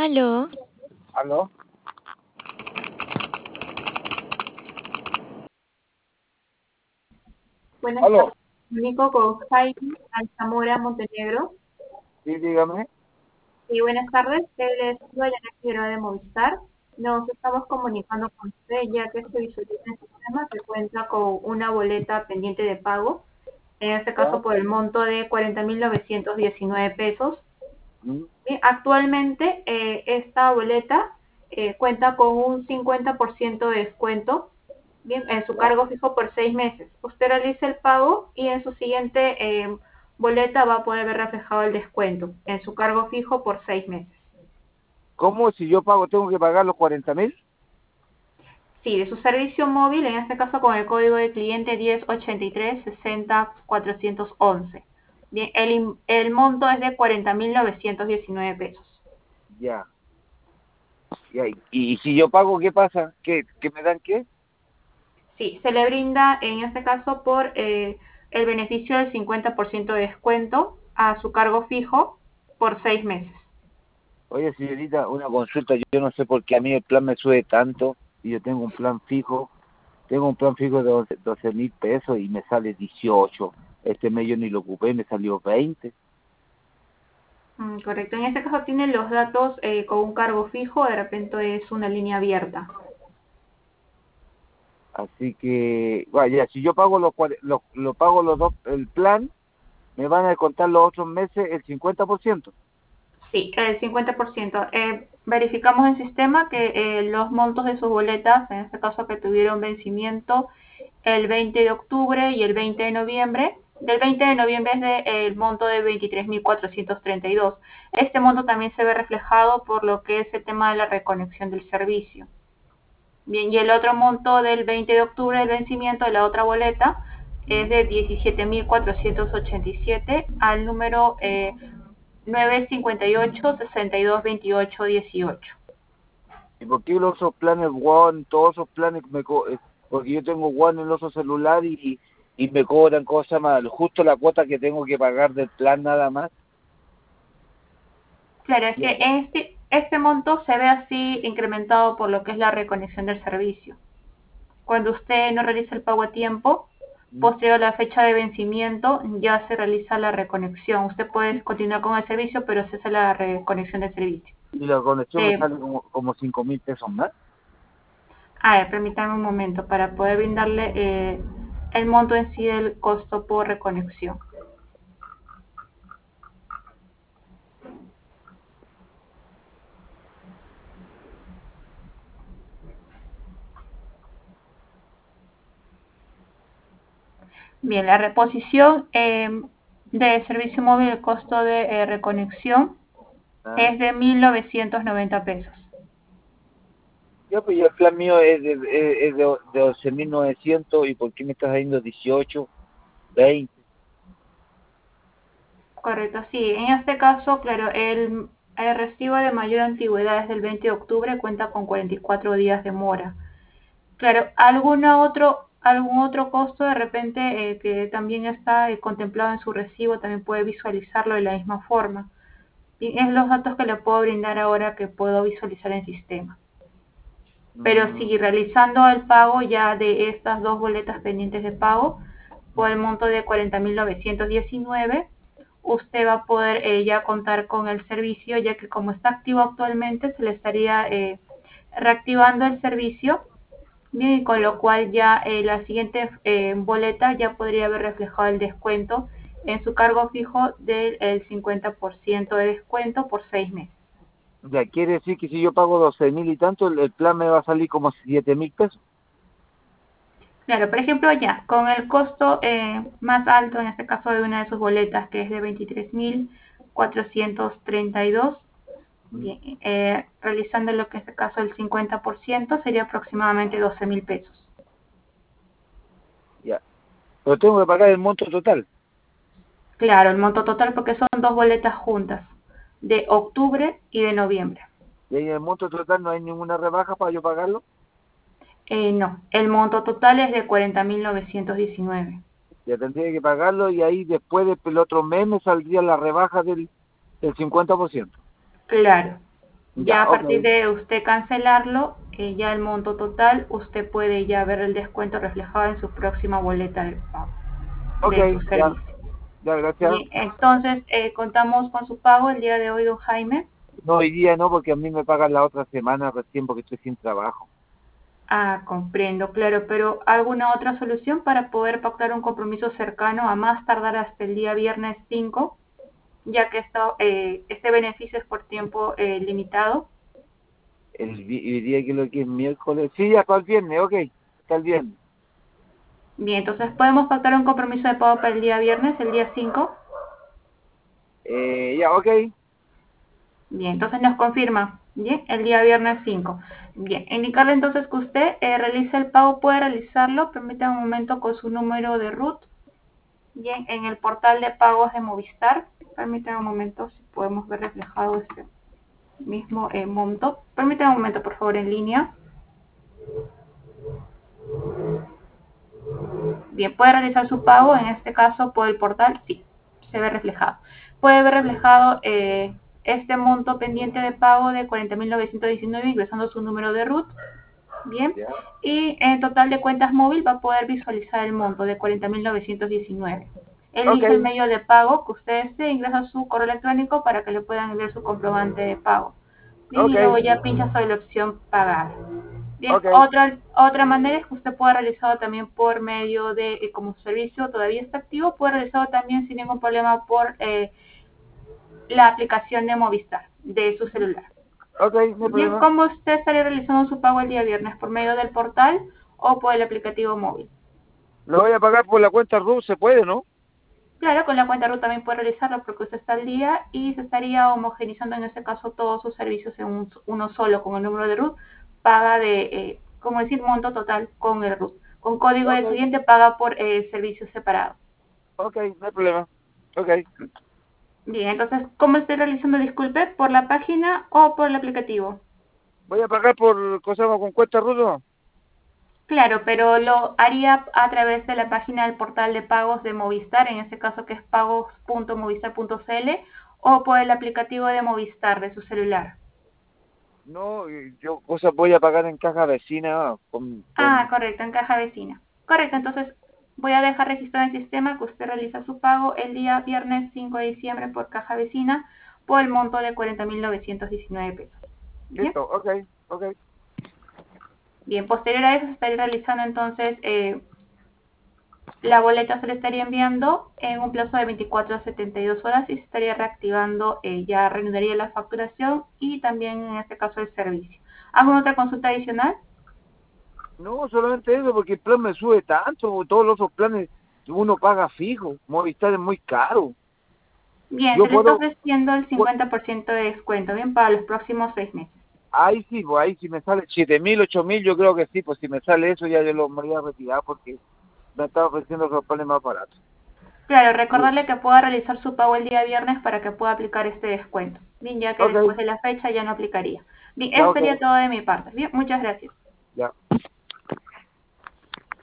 Aló, ¿Aló? Buenas ¿Aló? tardes, Nico con Jaime Alzamora Montenegro. Sí, dígame. Y buenas tardes, les saluda Yana Figueroa de Movistar. Nos estamos comunicando con usted ya que se visualiza en el sistema que cuenta con una boleta pendiente de pago, en este ¿Ya? caso por el monto de 40.919 pesos. Mm. Y actualmente esta boleta cuenta con un 50% de descuento, bien, en su ¿Ya? cargo fijo por 6 meses. Usted realiza el pago y en su siguiente boleta va a poder ver reflejado el descuento en su cargo fijo por 6 meses. ¿Cómo si yo pago, tengo que pagar los 40.000? Sí, de su servicio móvil, en este caso con el código de cliente 1083-60-411. Bien, el monto es de 40.919 pesos. Ya. Ya. ¿Y si yo pago, qué pasa? ¿Qué me dan qué? Sí, se le brinda en este caso por el beneficio del 50% de descuento a su cargo fijo por 6 meses. Oye, señorita, una consulta. Yo no sé por qué a mí el plan me sube tanto y yo tengo un plan fijo. Tengo un plan fijo de 12.000 pesos y me sale 18. Este mes yo ni lo ocupé, me salió 20. Correcto. En este caso tiene los datos con un cargo fijo, de repente es una línea abierta. Así que, vaya, si yo pago lo pago los dos, el plan, me van a descontar los otros meses el 50%. Sí, el 50%. Verificamos en sistema que los montos de sus boletas, en este caso que tuvieron vencimiento el 20 de octubre y el 20 de noviembre, del 20 de noviembre es el monto de 23.432. Este monto también se ve reflejado por lo que es el tema de la reconexión del servicio. Bien, y el otro monto del 20 de octubre del vencimiento de la otra boleta es de 17.487 al número 958-6228-18. ¿Y por qué los otros planes One, todos esos planes porque yo tengo One en los otros celular y me cobran cosas más, justo la cuota que tengo que pagar del plan nada más? Claro, es Y que eso, este monto se ve así incrementado por lo que es la reconexión del servicio. Cuando usted no realiza el pago a tiempo, ¿Mm? posterior a la fecha de vencimiento, ya se realiza la reconexión. Usted puede continuar con el servicio, pero se hace la reconexión del servicio. Y la conexión me Eh, sale como 5.000 pesos más. a ver, permítame un momento para poder brindarle el monto en sí del costo por reconexión. Bien, la reposición de servicio móvil, el costo de reconexión ¿Ah? es de 1.990 pesos. Ya, pues ya el plan mío es de 11.900 y ¿por qué me estás dando 18, 20? Correcto, sí. En este caso, claro, el recibo de mayor antigüedad es del 20 de octubre, cuenta con 44 días de mora. Claro, algún otro costo de repente que también está contemplado en su recibo, también puede visualizarlo de la misma forma. Y es los datos que le puedo brindar ahora que puedo visualizar en sistema. Pero Mm, sí, realizando el pago ya de estas dos boletas pendientes de pago por el monto de 40.919, usted va a poder ya contar con el servicio, ya que como está activo actualmente, se le estaría reactivando el servicio, bien, y con lo cual ya la siguiente boleta ya podría haber reflejado el descuento en su cargo fijo del 50% de descuento por 6 meses. ya quiere decir que si yo pago 12.000 y tanto, el plan me va a salir como 7.000 pesos. Claro, por ejemplo, ya, con el costo más alto, en este caso de una de sus boletas, que es de 23.432, Mm, bien, realizando lo que es el caso del 50%, sería aproximadamente 12.000 pesos. ya. Pero tengo que pagar el monto total. Claro, el monto total porque son dos boletas juntas, de octubre y de noviembre. Y ahí en el monto total no hay ninguna rebaja para yo pagarlo. No, el monto total es de 40.919. Ya tendría que pagarlo y ahí después del otro mes me saldría la rebaja del 50%. Claro. Ya Ya, a ok. partir de usted cancelarlo, ya el monto total, usted puede ya ver el descuento reflejado en su próxima boleta de pago Ok, de su ya, servicio. ya, gracias. Bien, entonces contamos con su pago el día de hoy, don Jaime. No, hoy día no, porque a mí me pagan la otra semana recién porque estoy sin trabajo. Ah, comprendo, claro, pero ¿alguna otra solución para poder pactar un compromiso cercano a más tardar hasta el día viernes 5, ya que este beneficio es por tiempo limitado? El día que lo que es miércoles. Sí, ya está el viernes, ok. Está el viernes. Bien, entonces podemos pactar un compromiso de pago para el día viernes, el día 5. Ya, ok. Bien, entonces nos confirma, bien, el día viernes 5. Bien, indicarle entonces que usted realiza el pago, puede realizarlo, permítame un momento con su número de RUT, bien, en el portal de pagos de Movistar, permítame un momento si podemos ver reflejado este mismo monto. Permítame un momento, por favor, en línea. Bien, puede realizar su pago, en este caso por el portal, sí, se ve reflejado. Puede ver reflejado este monto pendiente de pago de 40.919 ingresando su número de RUT. Bien, Ya, y en total de cuentas móvil va a poder visualizar el monto de 40.919. ok, Elige el medio de pago que usted desee, ingresa su correo electrónico para que le puedan enviar su comprobante de pago. Bien, ok, y luego ya pincha sobre la opción pagar. Bien, ok, otra manera es que usted pueda realizarlo también por medio de, como su servicio todavía está activo, puede realizarlo también sin ningún problema por la aplicación de Movistar, de su celular. ok, no hay Bien, problema. ¿cómo usted estaría realizando su pago el día viernes? ¿Por medio del portal o por el aplicativo móvil? Lo voy a pagar por la cuenta RU, se puede, ¿no? Claro, con la cuenta RUT también puede realizarlo porque usted está al día y se estaría homogeneizando en este caso todos sus servicios en uno solo con el número de RUT, paga de, como decir, monto total con el RUT. Con código Ok, de cliente paga por servicios separados. ok, no hay problema. Ok, Bien, entonces, ¿cómo estoy realizando, disculpe, por la página o por el aplicativo? voy a pagar por cosas con cuenta RU, ¿no? Claro, pero lo haría a través de la página del portal de pagos de Movistar, en este caso que es pagos.movistar.cl, o por el aplicativo de Movistar de su celular. No, yo cosas voy a pagar en caja vecina Ah, con... correcto, en caja vecina. Correcto, entonces voy a dejar registrado en el sistema que usted realiza su pago el día viernes 5 de diciembre por caja vecina por el monto de 40.919 pesos. Bien, Listo, ok, ok. bien, posterior a eso estaría realizando entonces la boleta se le estaría enviando en un plazo de 24 a 72 horas y se estaría reactivando, ya reanudaría la facturación y también en este caso el servicio. ¿Alguna otra consulta adicional? No, solamente eso, porque el plan me sube tanto, todos los otros planes uno paga fijo, Movistar es muy caro. Bien, Yo se le está puedo, ofreciendo el pu- 50% de descuento, bien, para los próximos 6 meses. ahí sí, pues ahí si me sale 7.000, 8.000, yo creo que sí, pues si me sale eso ya yo lo me voy a retirar porque me está ofreciendo los planes más baratos. Claro, Y- recordarle que pueda realizar su pago el día viernes para que pueda aplicar este descuento. Bien, ya que Ok, después de la fecha ya no aplicaría. Bien, ya eso ok, sería todo de mi parte. Bien, muchas gracias. ya.